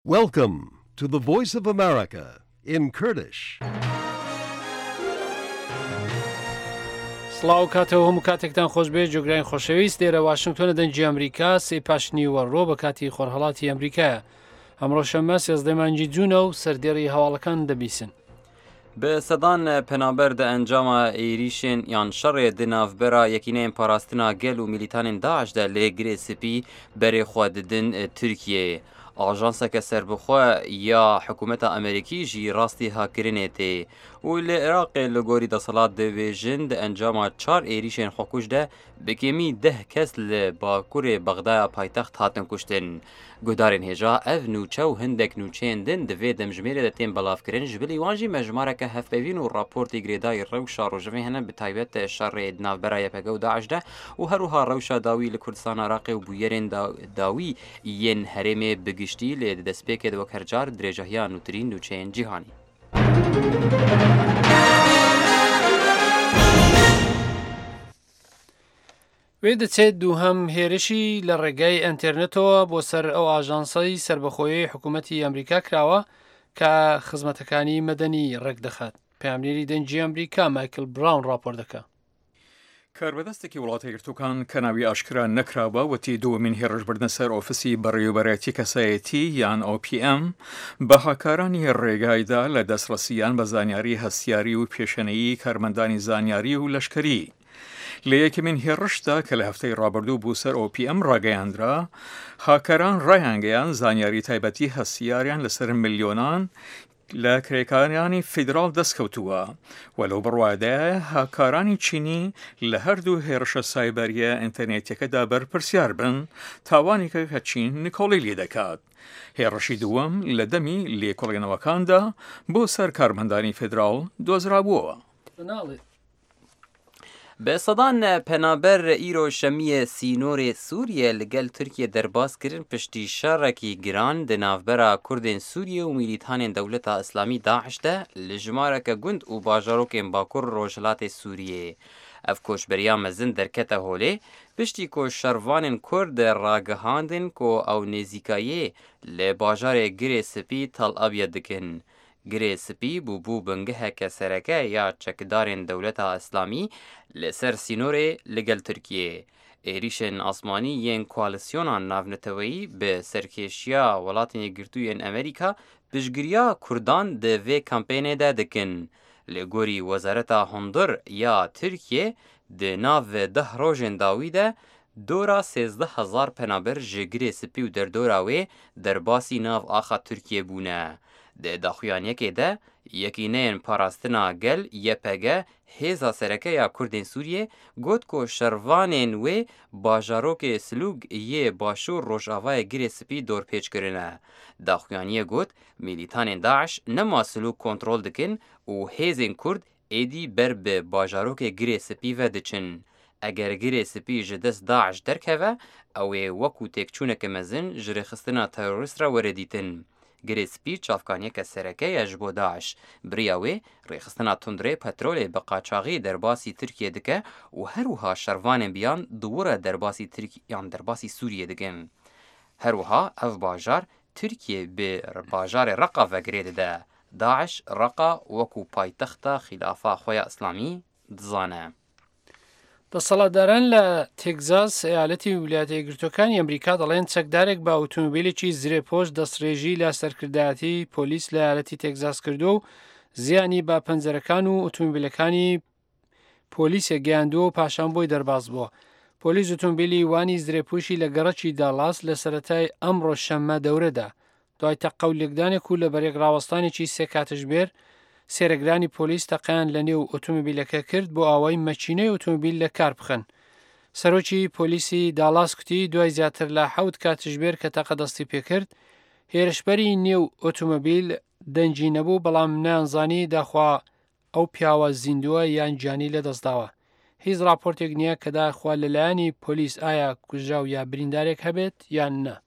Welcome to the Voice of America in Kurdish. سڵاو کاتەوە هەموو کاتێکتان خۆشبێ جۆگرانی خۆشەویست لێرە واشنگتۆنە دەنجی ئەمریکا سێ پاشنیوە ڕۆ بە کاتی خۆرهەڵاتی ئەمریکایە ئەمڕۆ شەممە 13 مانگی جوونە و سەردێڕی هەواڵەکان دەبیسن. Bi sedan penaber de encama êrişên yan şerê di navbera yekîneyên parastina gel û mîlîtanên Daeş de lê girê spî berê xwe didin Tirkiyeyê. Ajanseke serbixwe ya hikûmeta Amerîkî jî rastî hakirinê tê û li Iraqê li gorî desalat dibêjin di encama 4 êrişên xwekuş de bi kêmî 10 kes li bakurê Bexdaya paytext hatin kuştin. Guhdarên hêja ev nûçe û hindek nûçeyên din di vê demjimêrê de tên belavkirin ji bilî wan jî mejmareke hevpevîn û raportê girêdayî rewşa rojevê hene bi taybet şerê di navbera YPG û Daeş de û herwiha rewşa dawî li Kurdistana Iraqê û bûyerên dawî yên herêmê bi giştî lê di destpêkê de wek her car dirêjehiya nûtirîn nûçeyên cîhanî. وێ دەچێت دووهەم هێرشی لە ڕێگای ئەنتەرنێتەوە بۆ سەر ئەو ئاژانسەی سربەخۆیی حکوومەتی ئەمریکا کراوە کە خزمەتەکانی مەدەنی ڕێک دەخات. پەیامنێری دەنجی ئەمریکا مایکل براون راپۆر دەکات. کاربەدەستێکی وڵاتە یەکگرتووەکان کە ناوی ئاشکرا نەکراوە وتی دووەمین هێرشبردنە سەر ئۆفیسی بەڕێوەبەرەتی کەسایەتی یان OPM بە هاکارانی ڕێگایدا لە دەستڕەسییان بە زانیاری هەستیاری و پێشەنەیی کارمەندانی زانیاری و لەشکری. لە یەکەمین هێڕشدا کە لە هەفتەی ڕابردوو بوو سەر OPM ڕاگەیاندرا هاکاران ڕایانگەیان زانیاری تایبەتی هەستیاریان لەسەر ملیۆنان لە کرێکارانی فیدراڵ دەستکەوتووە و لەو بڕوادایە هاکارانی چینی لە هەردوو هێرشە سایبەریە ئینتەرنێتیەکەدا بەرپرسیار بن تاوانێکە کە چین نکۆڵی لێ دەکات. هێڕشی دووەم لە دەمی لێکۆڵێنەوەکاندا بۆ سەر کارمەندانی فیدراڵ دۆزرابووەوە. Bi sedan penaber îro şemiyê sînorê Sûriye li gel Tirkiye derbas kirin piştî şerrekî giran di navbera Kurdên Sûriye û mîlîtanên Dewleta İslamî Daeş de li jimareke gund û bajarokên Bakur Rojhilatê Sûriyê. Ev koçberiya mezin derkete holê piştî ku şervanên Kurd ragihandin ku ew nêzîkayê li bajarê Girê Spî Tel Abyad dikin. Girê Spî bû bingeheke sereke ya çekidarên Dewleta İslamî li ser sînorê li gel Tirkiyeyê. Êrişên asmanî yên koalisyona navneteweyî bi serkêşiya welatên yekgirtûyên Amerîka piştgiriya Kurdan di vê kampênê de dikin. Li gorî Wezareta Hundir ya Tirkiye di nav 10 rojên dawî de dora 13,000 penaber ji Girê Spî û derdora wê derbasî nav axa Tirkiye bûne. Di daxuyaniyekê de yekîneyên parastina gel YPG hêza serekeya Kurdên Sûriye got ku şervanên wê bajarokê Silûg yê başûr Rojavayê Girê Spî dorpêç kirine. Daxuyaniye got mîlîtanên Daeş nema Silûg kontrol dikin û hêzên Kurd êdî ber bi bajarokê Girê Spî ve diçin. Eger Girê Spî ji dest Daeş derkeve ew ê wekû têkçûneke mezin ji rêxistina terorîst re were dîtin. Girê Spî çavkaniyeke sereke ji bo Daeş. Biriya wê rêxistina tundrê petrolê bi qaçaxî derbasî Tirkiye dike û herwiha şervanên biyan diwire derbasî Sûriye dikin. Herwiha ev bajar Tirkiye bi bajarê Reqa vegirê dide. Daeş Reqa wekû paytexta xîlafa xwe ya İslamî dizane. دەسەڵاتداران لە تێگزاس ئەیالەتی ویلایەتە یەکگرتووەکانی ئەمریکا دەڵێن چەکدارێک بە ئۆتۆمۆبیلێکی زرێپۆش دەستڕێژی لە سەرکردایەتی پۆلیس لە ئەیالەتی تێگزاس کردو و زیانی بە پەنجەرەکان و ئۆتۆمۆبیلەکانی پۆلیسە گەیاندووە و پاشان بۆی دەرباز بووە. پۆلیس ئۆتۆمۆبیلی وانی زرێپۆشی لە گەڕەکی داڵاس لە سەرەتای ئەمڕۆ شەممە دەورەدا. دوای تەقە و لێکدانێک و لە بەرێک ڕاوەستانێکی سێ کاتژمێر سێرەگرانی پۆلیس تەقیان لە نێو ئۆتۆمۆبیلەکە کرد بۆ ئاوای مەچینەی ئۆتۆمۆبیل لە کار بخەن. سەرۆکی پۆلیسی داڵاس کوتی دوای زیاتر لە 7 کاتژمێر کە تەقە دەستی پێکرد هێرشبەری نێو ئۆتۆمۆبیل دەنجی نەبوو بەڵام نانزانی داخوا ئەو پیاوە زیندووە یان جانی لە دەستداوە. هیچ راپۆرتێک نییە کە داخوا لەلایەنی پۆلیس ئایا کوژراو یا بریندارێک هەبێت یان نە.